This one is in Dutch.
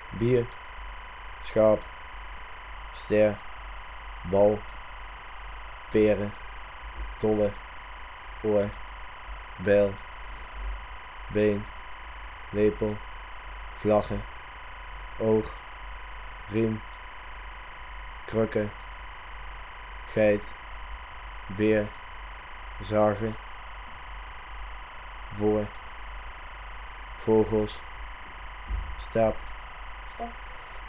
bier, schaap, ster, bal, peren, tolle, oor, bijl, been, lepel, vlaggen, oog, riem, krukken, geit, beer, zagen, voor, vogels, stap,